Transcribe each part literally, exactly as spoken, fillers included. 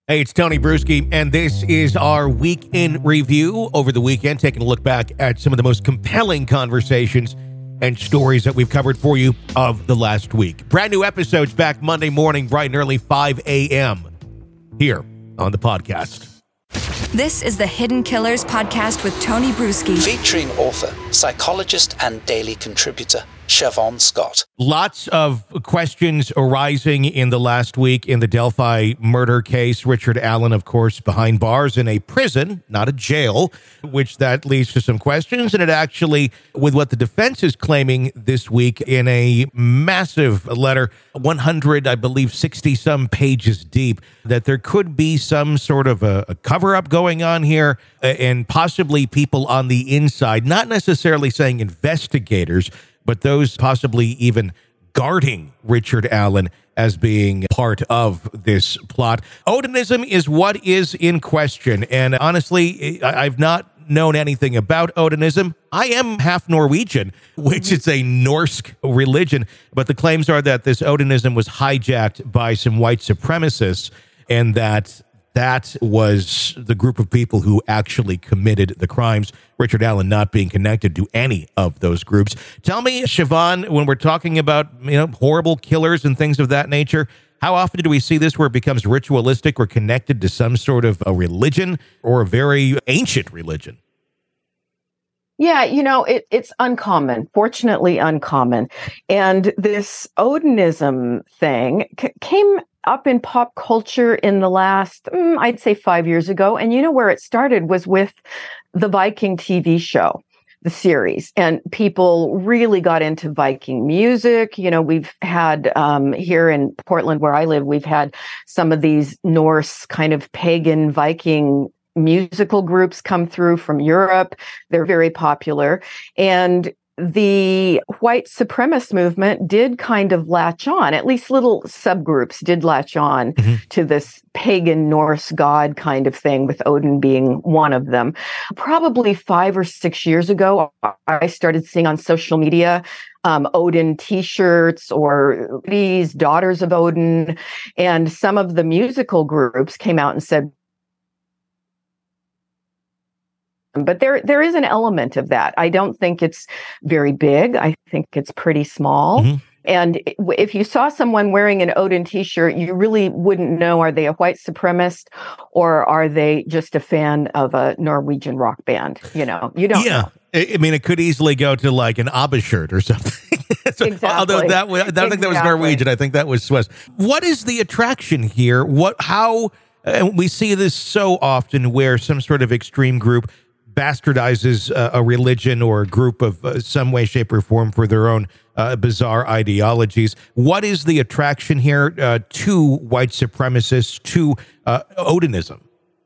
Hey, it's Tony Bruschi, and this is our Week in Review over the weekend, taking a look back at some of the most compelling conversations and stories that we've covered for you of the last week. Brand new episodes back Monday morning, bright and early, five a.m. here on the podcast. This is the Hidden Killers podcast with Tony Bruschi. Featuring author, psychologist, and daily contributor, Siobhan Scott. Lots of questions arising in the last week in the Delphi murder case. Richard Allen, of course, behind bars in a prison, not a jail, which that leads to some questions. And it actually, with what the defense is claiming this week in a massive letter, one hundred, I believe, sixty-some pages deep, that there could be some sort of a, a cover-up going on here and possibly people on the inside, not necessarily saying investigators, but those possibly even guarding Richard Allen as being part of this plot. Odinism is what is in question. And honestly, I've not known anything about Odinism. I am half Norwegian, which is a Norse religion. But the claims are that this Odinism was hijacked by some white supremacists, and that that was the group of people who actually committed the crimes, Richard Allen not being connected to any of those groups. Tell me, Siobhan, when we're talking about, you know, horrible killers and things of that nature, how often do we see this where it becomes ritualistic or connected to some sort of a religion or a very ancient religion? Yeah, you know, it, it's uncommon, fortunately uncommon. And this Odinism thing c- came up in pop culture in the last, mm, I'd say five years ago. And you know where it started was with the Viking T V show, the series. And people really got into Viking music. You know, we've had um, here in Portland, where I live, we've had some of these Norse kind of pagan Viking musical groups come through from Europe. They're very popular. And the white supremacist movement did kind of latch on, at least little subgroups did latch on mm-hmm. to this pagan Norse god kind of thing, with Odin being one of them. Probably five or six years ago, I started seeing on social media um, Odin t-shirts or these Daughters of Odin. And some of the musical groups came out and said, but there, there is an element of that. I don't think it's very big. I think it's pretty small. Mm-hmm. And if you saw someone wearing an Odin t-shirt, you really wouldn't know, are they a white supremacist or are they just a fan of a Norwegian rock band? You know, you don't yeah. know. I mean, it could easily go to like an ABBA shirt or something. so, exactly. Although that, I don't exactly. think that was Norwegian. I think that was Swiss. What is the attraction here? What, how, and we see this so often where some sort of extreme group bastardizes uh, a religion or a group of uh, some way, shape, or form for their own uh, bizarre ideologies. What is the attraction here uh, to white supremacists, to uh, Odinism?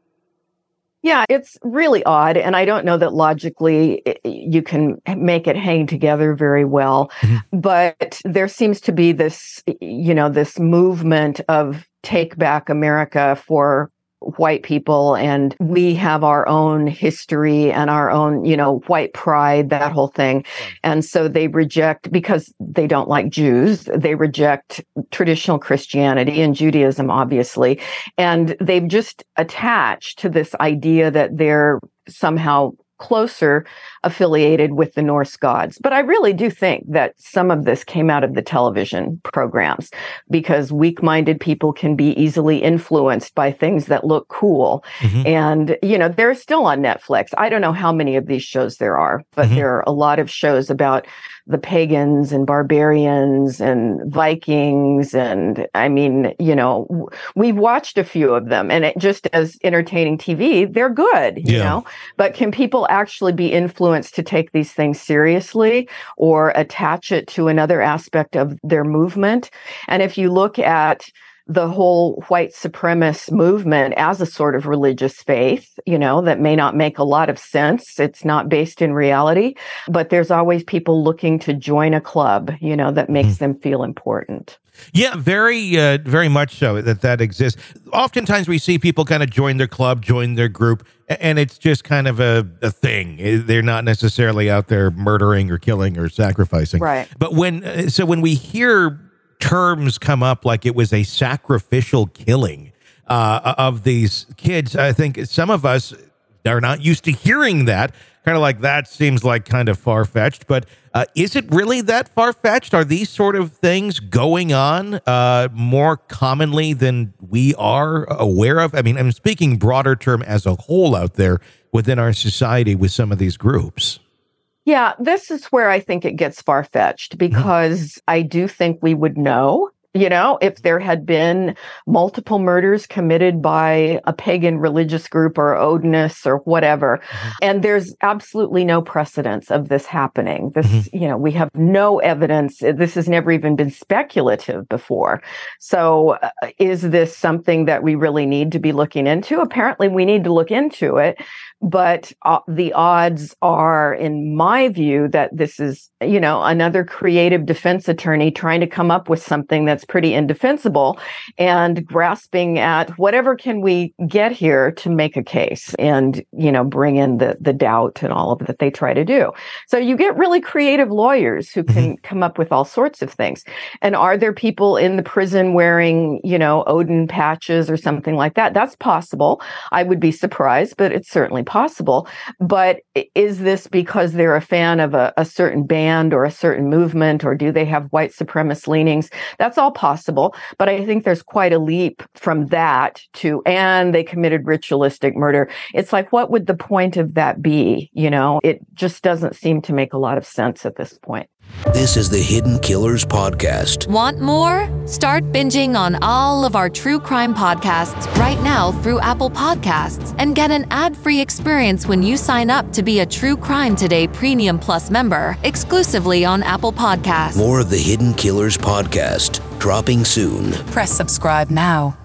Yeah, it's really odd. And I don't know that logically it, you can make it hang together very well. Mm-hmm. But there seems to be this, you know, this movement of take back America for white people, and we have our own history and our own, you know, white pride, that whole thing. And so they reject, because they don't like Jews, they reject traditional Christianity and Judaism, obviously. And they've just attached to this idea that they're somehow closer affiliated with the Norse gods. But I really do think that some of this came out of the television programs, because weak-minded people can be easily influenced by things that look cool. Mm-hmm. And, you know, they're still on Netflix. I don't know how many of these shows there are, but mm-hmm. there are a lot of shows about the pagans and barbarians and Vikings. And I mean, you know, we've watched a few of them, and it just as entertaining T V, they're good, you yeah. know, but can people actually be influenced to take these things seriously or attach it to another aspect of their movement? And if you look at the whole white supremacist movement as a sort of religious faith, you know, that may not make a lot of sense. It's not based in reality, but there's always people looking to join a club, you know, that makes mm-hmm. them feel important. Yeah, very, uh, very much so that that exists. Oftentimes we see people kind of join their club, join their group, and it's just kind of a, a thing. They're not necessarily out there murdering or killing or sacrificing. Right. But when, so when we hear terms come up like it was a sacrificial killing, uh, of these kids. I think some of us are not used to hearing that. Kind of like that seems like kind of far-fetched, but uh, is it really that far-fetched? Are these sort of things going on uh, more commonly than we are aware of? I mean, I'm speaking broader term as a whole out there within our society with some of these groups. Yeah, this is where I think it gets far-fetched, because mm-hmm. I do think we would know. You know, if there had been multiple murders committed by a pagan religious group or Odinists or whatever, mm-hmm. and there's absolutely no precedence of this happening. This, mm-hmm. you know, we have no evidence. This has never even been speculative before. So uh, is this something that we really need to be looking into? Apparently, we need to look into it. But uh, the odds are, in my view, that this is, you know, another creative defense attorney trying to come up with something that's pretty indefensible and grasping at whatever can we get here to make a case and, you know, bring in the, the doubt and all of that they try to do. So you get really creative lawyers who can mm-hmm. come up with all sorts of things. And are there people in the prison wearing, you know, Odin patches or something like that? That's possible. I would be surprised, but it's certainly possible. But is this because they're a fan of a, a certain band or a certain movement, or do they have white supremacist leanings? That's all possible. But I think there's quite a leap from that to, and they committed ritualistic murder. It's like, what would the point of that be? You know, it just doesn't seem to make a lot of sense at this point. This is the Hidden Killers Podcast. Want more? Start binging on all of our true crime podcasts right now through Apple Podcasts, and get an ad-free experience when you sign up to be a True Crime Today Premium Plus member, exclusively on Apple Podcasts. More of the Hidden Killers Podcast, dropping soon. Press subscribe now.